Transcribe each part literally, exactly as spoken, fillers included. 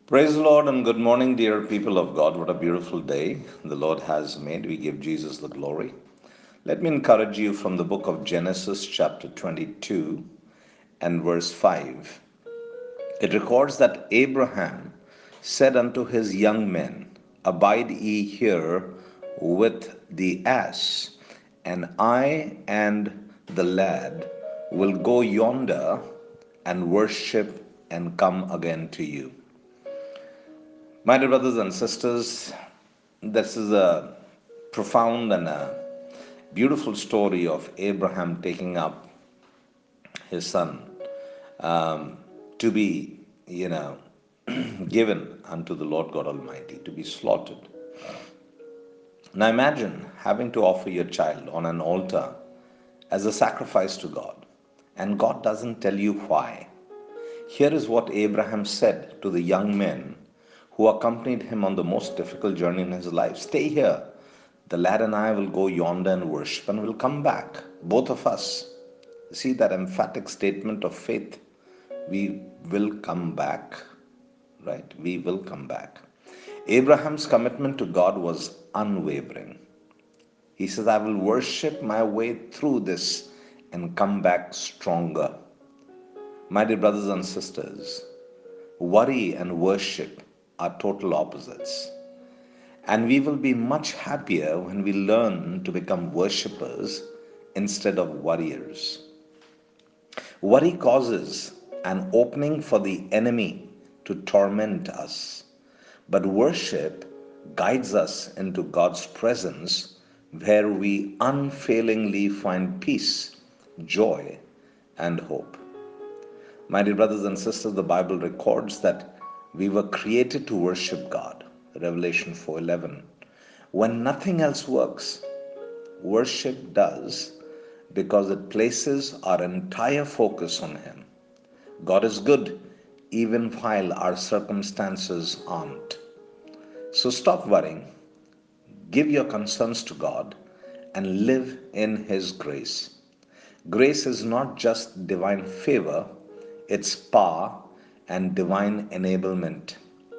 Praise the Lord and good morning, dear people of God. What a beautiful day the Lord has made. We give Jesus the glory. Let me encourage you from the book of Genesis, chapter twenty-two and verse five. It records that Abraham said unto his young men, Abide ye here with the ass, and I and the lad will go yonder and worship and come again to you. My dear brothers and sisters, this is a profound and a beautiful story of Abraham taking up his son um, to be, you know, given unto the Lord God Almighty, to be slaughtered. Now imagine having to offer your child on an altar as a sacrifice to God, and God doesn't tell you why. Here is what Abraham said to the young men who accompanied him on the most difficult journey in his life. Stay here. The lad and I will go yonder and worship and will come back. Both of us. See that emphatic statement of faith. We will come back. Right? We will come back. Abraham's commitment to God was unwavering. He says, I will worship my way through this and come back stronger. My dear brothers and sisters, worry and worship are total opposites. And we will be much happier when we learn to become worshippers instead of warriors. Worry causes an opening for the enemy to torment us. But worship guides us into God's presence where we unfailingly find peace, joy, and hope. My dear brothers and sisters, the Bible records that we were created to worship God. Revelation four eleven. When nothing else works, worship does because it places our entire focus on Him. God is good even while our circumstances aren't. So stop worrying, give your concerns to God, and live in His grace. Grace is not just divine favor, it's power and divine enablement.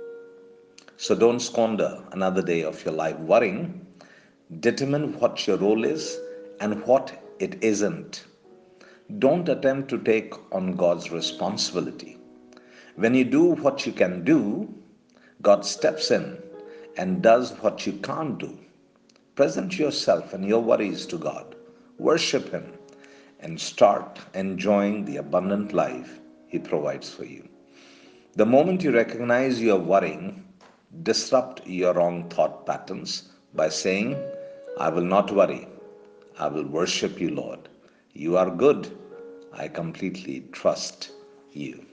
So don't squander another day of your life worrying. Determine what your role is and what it isn't. Don't attempt to take on God's responsibility. When you do what you can do, God steps in and does what you can't do. Present yourself and your worries to God. Worship Him and start enjoying the abundant life He provides for you. The moment you recognize you are worrying, disrupt your wrong thought patterns by saying, I will not worry. I will worship you, Lord. You are good. I completely trust you.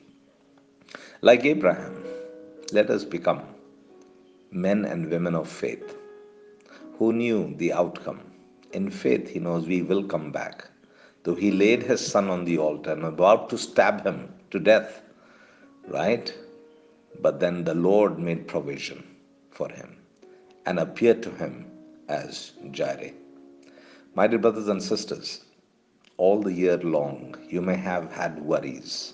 Like Abraham, let us become men and women of faith who knew the outcome. In faith, he knows we will come back. Though he laid his son on the altar and about to stab him to death, right? But then the Lord made provision for him and appeared to him as Jireh. My dear brothers and sisters, all the year long you may have had worries,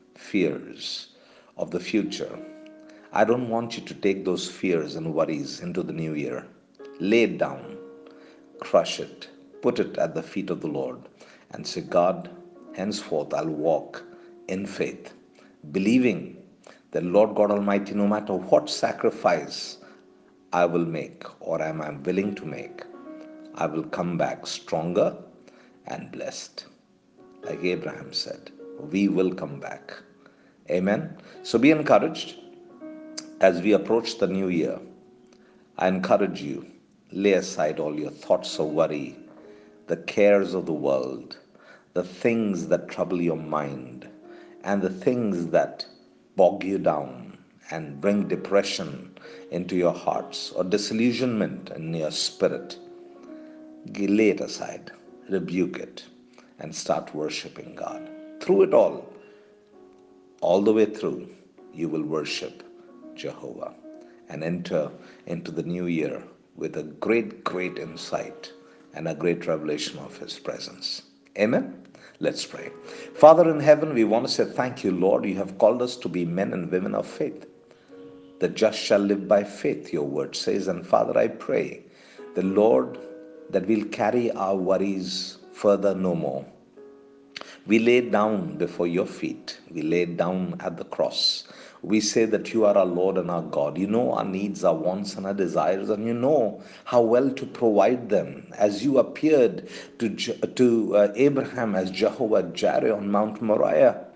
fears of the future. I don't want you to take those fears and worries into the new year. Lay it down, crush it, put it at the feet of the Lord, and say, God, henceforth I'll walk in faith, believing that Lord God Almighty, no matter what sacrifice I will make or am I willing to make, I will come back stronger and blessed. Like Abraham said, we will come back. Amen. So be encouraged as we approach the new year. I encourage you, lay aside all your thoughts of worry, the cares of the world, the things that trouble your mind, and the things that bog you down and bring depression into your hearts or disillusionment in your spirit. Lay it aside, rebuke it, and start worshiping God. Through it all, all the way through, you will worship Jehovah and enter into the new year with a great, great insight and a great revelation of His presence. Amen. Let's pray. Father in heaven, we want to say thank you, Lord. You have called us to be men and women of faith. The just shall live by faith, your word says. And Father, I pray, the Lord, that we'll carry our worries further no more. We lay down before your feet. We lay down at the cross. We say that you are our Lord and our God. You know our needs, our wants, and our desires, and you know how well to provide them. As you appeared to, to uh, Abraham as Jehovah Jireh on Mount Moriah,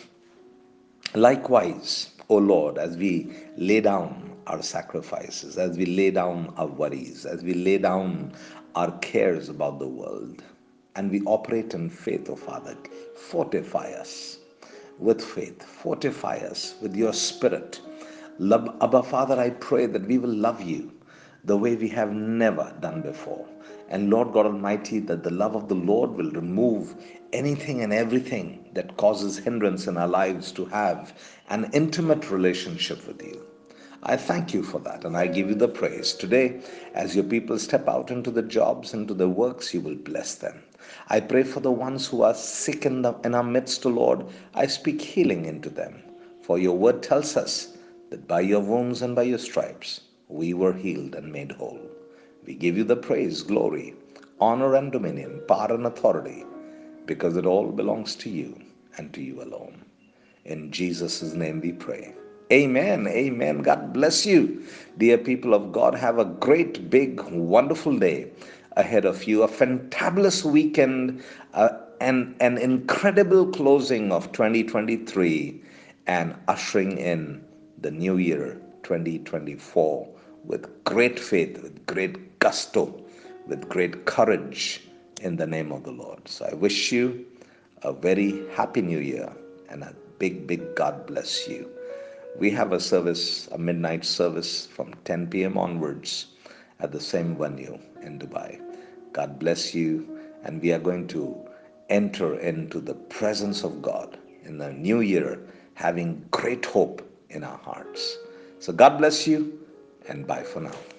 likewise, O Lord, as we lay down our sacrifices, as we lay down our worries, as we lay down our cares about the world, and we operate in faith, O Father, fortify us with faith, fortify us with your spirit. Love, Abba Father, I pray that we will love you the way we have never done before. And Lord God Almighty, that the love of the Lord will remove anything and everything that causes hindrance in our lives to have an intimate relationship with you. I thank you for that, and I give you the praise. Today, as your people step out into the jobs, into the works, you will bless them. I pray for the ones who are sick in, the, in our midst, O Lord. I speak healing into them. For your word tells us that by your wounds and by your stripes, we were healed and made whole. We give you the praise, glory, honor, and dominion, power and authority, because it all belongs to you and to you alone. In Jesus' name we pray. Amen. Amen. God bless you. Dear people of God, have a great, big, wonderful day ahead of you. A fantabulous weekend, uh, and an incredible closing of twenty twenty-three, and ushering in the new year twenty twenty-four with great faith, with great gusto, with great courage in the name of the Lord. So I wish you a very happy new year and a big, big God bless you. We have a service, a midnight service from ten p.m. onwards at the same venue in Dubai. God bless you, and we are going to enter into the presence of God in the new year, having great hope in our hearts. So God bless you, and bye for now.